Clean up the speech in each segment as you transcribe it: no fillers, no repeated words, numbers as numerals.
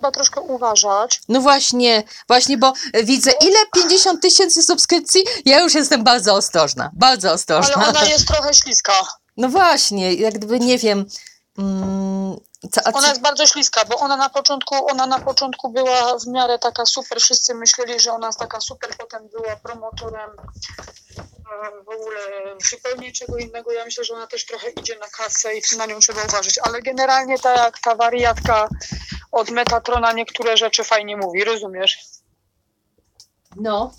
trzeba troszkę uważać. No właśnie, bo widzę, ile 50 000 subskrypcji, ja już jestem bardzo ostrożna. Ale ona jest trochę śliska. No właśnie, jak gdyby, nie wiem... Ona jest bardzo śliska, bo ona na początku była w miarę taka super, wszyscy myśleli, że ona jest taka super, potem była promotorem w ogóle zupełnie czego innego. Ja myślę, że ona też trochę idzie na kasę i na nią trzeba uważać, ale generalnie ta wariatka od Metatrona niektóre rzeczy fajnie mówi, rozumiesz? No.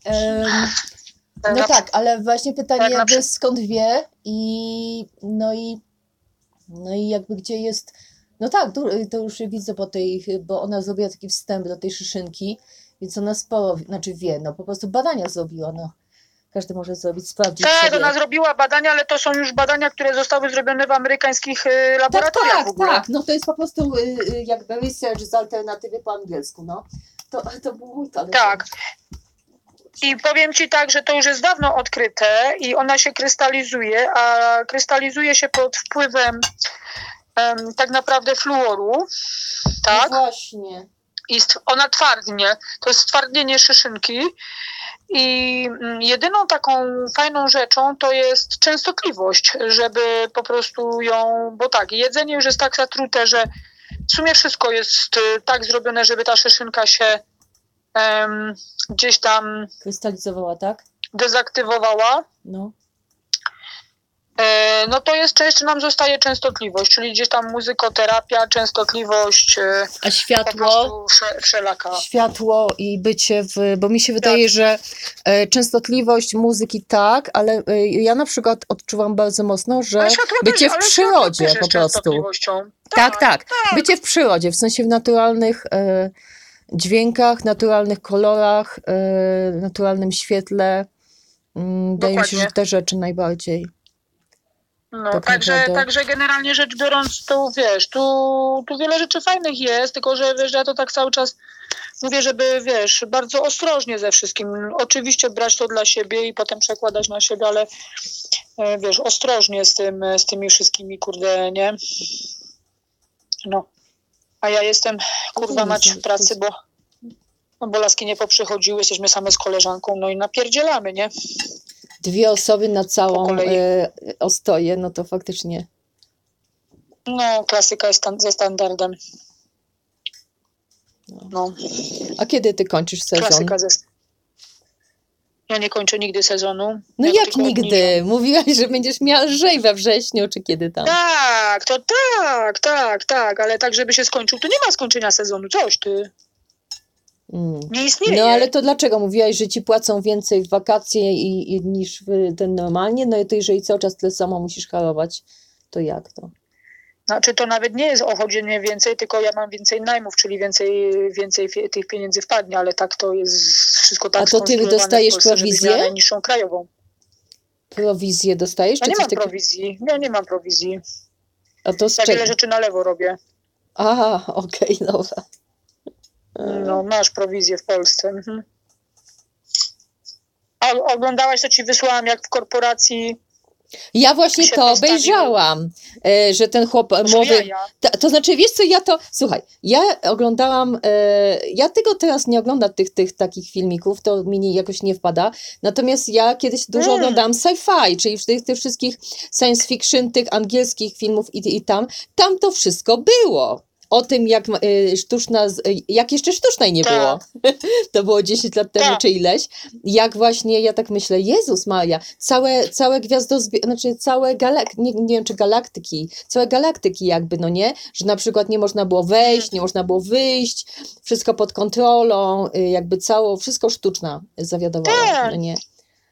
No tak, ale właśnie pytanie jakby skąd wie no i jakby gdzie jest, no tak, to już widzę bo ona zrobiła taki wstęp do tej szyszynki, więc ona sporo, znaczy wie, no po prostu badania zrobiła, no. Każdy może sprawdzić tak, sobie. ona zrobiła badania, ale to są już badania, które zostały zrobione w amerykańskich laboratoriach w ogóle. Tak, no to jest po prostu jakby research z alternatywy po angielsku, no. To był mój talent. Tak. I powiem Ci tak, że to już jest dawno odkryte i ona się krystalizuje, a krystalizuje się pod wpływem tak naprawdę fluoru, tak? No właśnie. I ona twardnie, to jest stwardnienie szyszynki i jedyną taką fajną rzeczą to jest częstotliwość, żeby po prostu ją, bo tak, jedzenie już jest tak zatrute, że w sumie wszystko jest tak zrobione, żeby ta szyszynka się gdzieś tam krystalizowała, tak? Dezaktywowała. No. No to jeszcze nam zostaje częstotliwość, czyli gdzieś tam muzykoterapia, częstotliwość. A światło? Wszelaka. Światło i bycie bo mi się wydaje, że częstotliwość muzyki tak, ale ja na przykład odczuwam bardzo mocno, że bycie w przyrodzie po prostu. Tak. Bycie w przyrodzie, w sensie w naturalnych dźwiękach, naturalnych kolorach, naturalnym świetle. Wydaje mi się, że te rzeczy najbardziej. No, tak także generalnie rzecz biorąc, to wiesz, tu wiele rzeczy fajnych jest, tylko że wiesz, ja to tak cały czas mówię, żeby wiesz, bardzo ostrożnie ze wszystkim. Oczywiście brać to dla siebie i potem przekładać na siebie, ale wiesz, ostrożnie z tymi wszystkimi, kurde, nie? No. A ja jestem, kurwa mać w pracy, bo laski nie poprzychodziły, jesteśmy same z koleżanką, no i napierdzielamy, nie? 2 osoby na całą ostoję, no to faktycznie. No, klasyka jest ze standardem. No. A kiedy ty kończysz sezon? Klasyka Ja nie kończę nigdy sezonu. No ja jak nigdy? Obniżam. Mówiłaś, że będziesz miała lżej we wrześniu, czy kiedy tam? Tak, ale tak, żeby się skończył, to nie ma skończenia sezonu, coś ty. Nie istnieje. No ale to dlaczego? Mówiłaś, że ci płacą więcej w wakacje niż ten normalnie, no i to jeżeli cały czas tyle samo musisz harować, to jak to? Znaczy to nawet nie jest o chodzenie więcej, tylko ja mam więcej najmów, czyli więcej tych pieniędzy wpadnie, ale tak to jest wszystko tak. A to ty dostajesz prowizję? Najniższą krajową. Prowizję dostajesz? Ja nie mam prowizji. Ja nie mam prowizji. A to ja wiele rzeczy na lewo robię. Aha, okej, dobra. No, masz prowizję w Polsce. Mhm. A oglądałaś, to ci wysłałam, jak w korporacji... Ja właśnie to obejrzałam, że ten chłop mówi... To znaczy, wiesz co, Słuchaj, ja oglądałam... Ja tego teraz nie oglądam, tych takich filmików, to mi jakoś nie wpada. Natomiast ja kiedyś dużo oglądałam sci-fi, czyli tych wszystkich science fiction, tych angielskich filmów i tam to wszystko było. O tym, jak jeszcze sztucznej nie było. To było 10 lat temu, czy ileś. Jak właśnie, ja tak myślę, Jezus Maria, całe znaczy całe nie wiem, czy galaktyki, całe galaktyki jakby, no nie? Że na przykład nie można było wejść, nie można było wyjść, wszystko pod kontrolą, jakby wszystko sztuczna zawiadowała, no nie?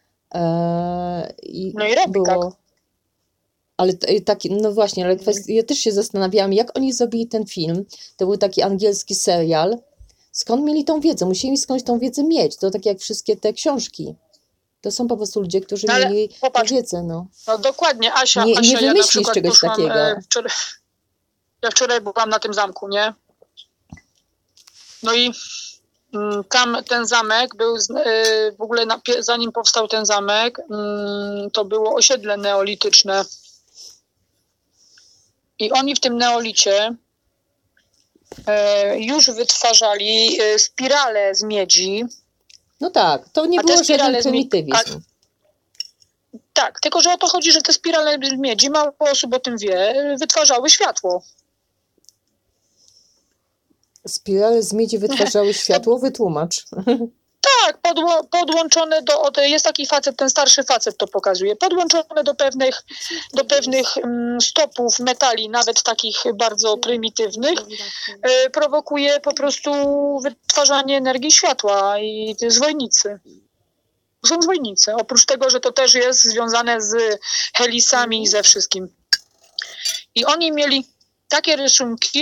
No i robi tak. Ale taki, no właśnie, ale ja też się zastanawiałam, jak oni zrobili ten film. To był taki angielski serial. Skąd mieli tą wiedzę? Musieli skądś tą wiedzę mieć. To tak jak wszystkie te książki. To są po prostu ludzie, którzy mieli tę wiedzę. No dokładnie, Asia. Nie wymyślisz czegoś takiego. Ja wczoraj byłam na tym zamku, nie? No i tam ten zamek był, w ogóle zanim powstał ten zamek, to było osiedle neolityczne. I oni w tym neolicie już wytwarzali spirale z miedzi. No tak, to nie było żaden prymitywizm. Tak, tylko że o to chodzi, że te spirale z miedzi, mało osób o tym wie, wytwarzały światło. Spirale z miedzi wytwarzały światło? Wytłumacz. Tak, podłączone jest taki facet, ten starszy facet to pokazuje, podłączone do pewnych stopów metali, nawet takich bardzo prymitywnych, prowokuje po prostu wytwarzanie energii światła i zwojnicy. Są zwojnice, oprócz tego, że to też jest związane z helisami i ze wszystkim. I oni mieli takie rysunki,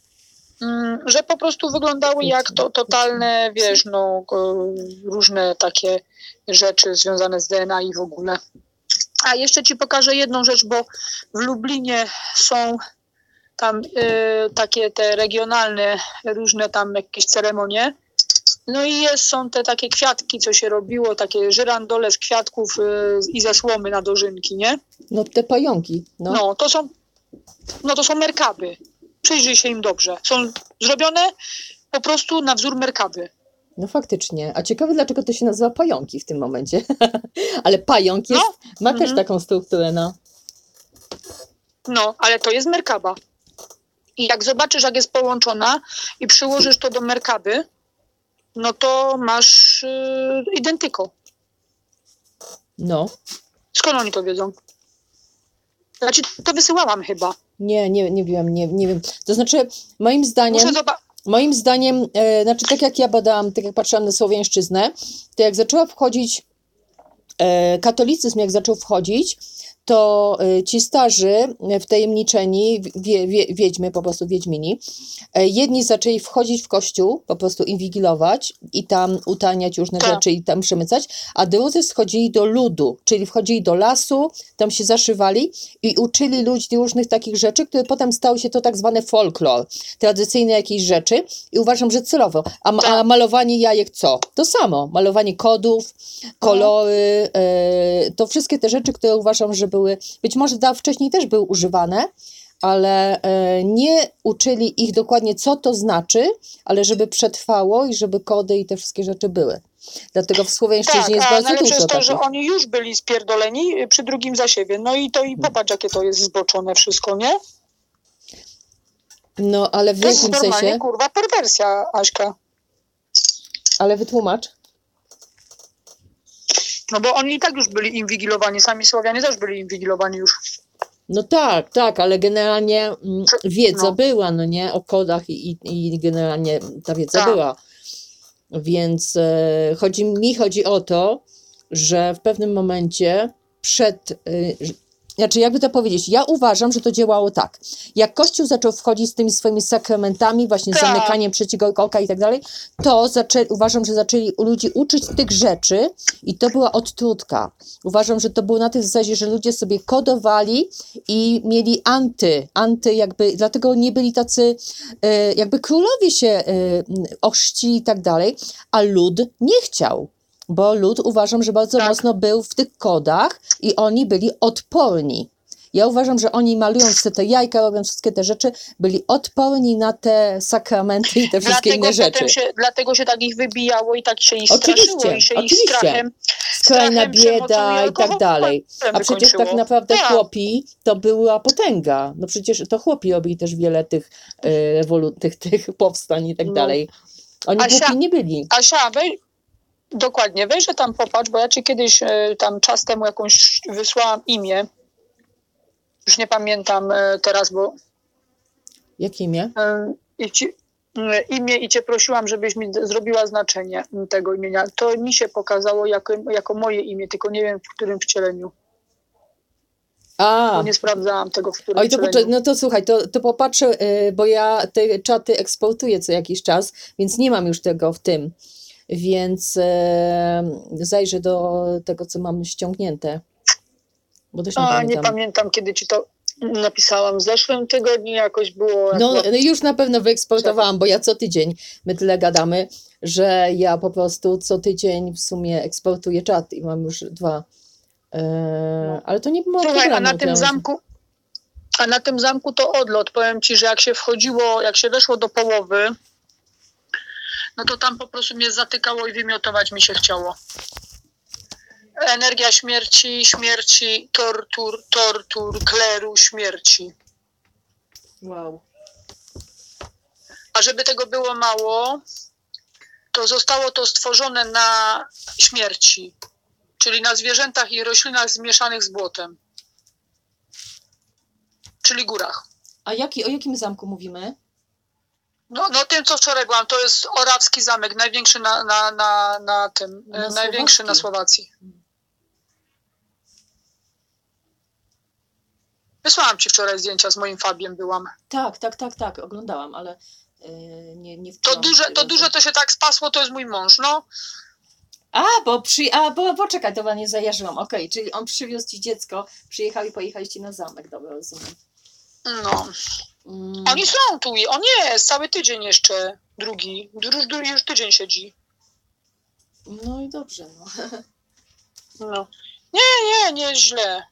że po prostu wyglądały jak to totalne, wiesz, no, różne takie rzeczy związane z DNA i w ogóle. A jeszcze ci pokażę jedną rzecz, bo w Lublinie są tam takie te regionalne, różne tam jakieś ceremonie. No i są te takie kwiatki, co się robiło, takie żyrandole z kwiatków i ze słomy na dożynki, nie? No te pająki. No to są merkaby. Przyjrzyj się im dobrze. Są zrobione po prostu na wzór merkaby. No faktycznie. A ciekawe, dlaczego to się nazywa pająki w tym momencie. Ale pająk jest, ma też taką strukturę, no. No, ale to jest merkaba. I jak zobaczysz, jak jest połączona i przyłożysz to do merkaby, no to masz identyko. No. Skąd oni to wiedzą? Znaczy, to wysyłałam chyba. Nie wiem, nie wiem. To znaczy, moim zdaniem, znaczy tak jak ja badałam, tak jak patrzyłam na słowiańszczyznę, to jak zaczęła wchodzić, katolicyzm jak zaczął wchodzić, to ci starzy, wtajemniczeni, wiedźmy, po prostu wiedźmini, jedni zaczęli wchodzić w kościół, po prostu inwigilować i tam utajniać różne rzeczy i tam przemycać, a drudzy schodzili do ludu, czyli wchodzili do lasu, tam się zaszywali i uczyli ludzi różnych takich rzeczy, które potem stały się to tak zwany folklor, tradycyjne jakieś rzeczy i uważam, że celowo. A malowanie jajek co? To samo. Malowanie kodów, kolory, to wszystkie te rzeczy, które uważam, że były, być może wcześniej też były używane, ale nie uczyli ich dokładnie, co to znaczy, ale żeby przetrwało i żeby kody i te wszystkie rzeczy były. Dlatego w słowiańszczyźnie jest bardzo dużo jest to, takich. że oni już byli spierdoleni przy drugim zasiewie. No i to i popatrz, jakie to jest zboczone wszystko, nie? No, ale w jakim sensie? To jest normalnie, kurwa, perwersja, Aśka. Ale wytłumacz. No bo oni i tak już byli inwigilowani, sami Słowianie też byli inwigilowani już. No tak, ale generalnie wiedza była, no nie, o kodach i generalnie ta wiedza była. Więc chodzi o to, że w pewnym momencie znaczy jakby to powiedzieć, ja uważam, że to działało tak. Jak Kościół zaczął wchodzić z tymi swoimi sakramentami, właśnie zamykaniem trzeciego koka i tak dalej, to uważam, że zaczęli ludzi uczyć tych rzeczy i to była odtrutka. Uważam, że to było na tej zasadzie, że ludzie sobie kodowali i mieli anty jakby, dlatego nie byli tacy, jakby królowie się ochrzcili i tak dalej, a lud nie chciał. Bo lud uważam, że bardzo mocno był w tych kodach i oni byli odporni. Ja uważam, że oni malując te jajka, robiąc wszystkie te rzeczy, byli odporni na te sakramenty i te wszystkie inne rzeczy. Dlatego się tak ich wybijało i tak się ich straszyło i się ich strachem. Skrajna bieda i tak dalej. A przecież tak naprawdę chłopi to była potęga. No przecież to chłopi robili też wiele tych tych powstań i tak dalej. Oni głupi nie byli. Asia, dokładnie, weź, że tam popatrz, bo ja ci kiedyś tam czas temu jakąś wysłałam imię. Już nie pamiętam teraz, bo... Jakie imię? Imię i cię prosiłam, żebyś mi zrobiła znaczenie tego imienia. To mi się pokazało jako moje imię, tylko nie wiem w którym wcieleniu. Bo nie sprawdzałam tego, w którym wcieleniu. No to słuchaj, to popatrzę, bo ja te czaty eksportuję co jakiś czas, więc nie mam już tego w tym. Więc zajrzę do tego, co mam ściągnięte. Bo też nie pamiętam, kiedy ci to napisałam. W zeszłym tygodniu jakoś było... No już na pewno wyeksportowałam, bo ja co tydzień, my tyle gadamy, że ja po prostu co tydzień w sumie eksportuję czat i mam już 2. Ale to nie ma problemu. Słuchaj, A na tym zamku to odlot. Powiem ci, że jak się weszło do połowy, no to tam po prostu mnie zatykało i wymiotować mi się chciało. Energia śmierci, tortur, kleru, śmierci. Wow. A żeby tego było mało, to zostało to stworzone na śmierci, czyli na zwierzętach i roślinach zmieszanych z błotem, czyli górach. A o jakim zamku mówimy? No tym, co wczoraj byłam, to jest Orawski Zamek, największy największy na Słowacji. Wysłałam ci wczoraj zdjęcia, z moim Fabiem byłam. Tak, oglądałam, ale nie to duże to się tak spasło, to jest mój mąż, no. Bo czekaj, to nie zajarzyłam. Okej, czyli on przywiózł ci dziecko, przyjechał i pojechaliście na zamek, dobra, rozumiem. No. Oni są tu, on jest, cały tydzień jeszcze, drugi, już tydzień siedzi. No i dobrze, no. No. Nie jest źle.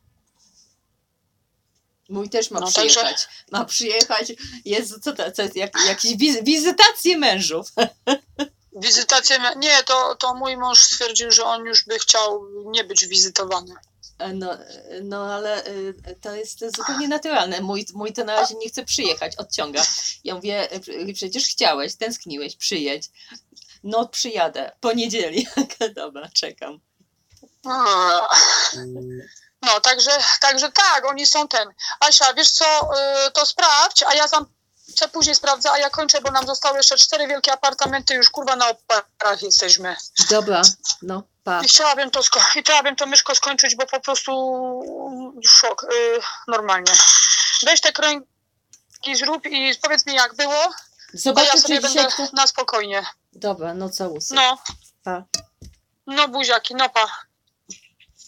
Mój też ma przyjechać. Także... Ma przyjechać. Jezu, co to jest? Jakieś wizytacje mężów. Nie, to mój mąż stwierdził, że on już by chciał nie być wizytowany. No ale to jest zupełnie naturalne. Mój to na razie nie chce przyjechać, odciąga. Ja mówię, przecież chciałeś, tęskniłeś, przyjedź. No przyjadę, poniedzieli. Dobra, czekam. No, także tak, oni są ten. Asia, wiesz co, to sprawdź, a ja później sprawdzę, a ja kończę, bo nam zostały jeszcze 4 wielkie apartamenty, już kurwa na oparach jesteśmy. Dobra, no, pa. I chciałabym to Myszko skończyć, bo po prostu szok, normalnie. Weź te kręgi, zrób i powiedz mi jak było, zobaczę, a ja sobie będę na spokojnie. Dobra, no całusy. No. Pa. No buziaki, no pa.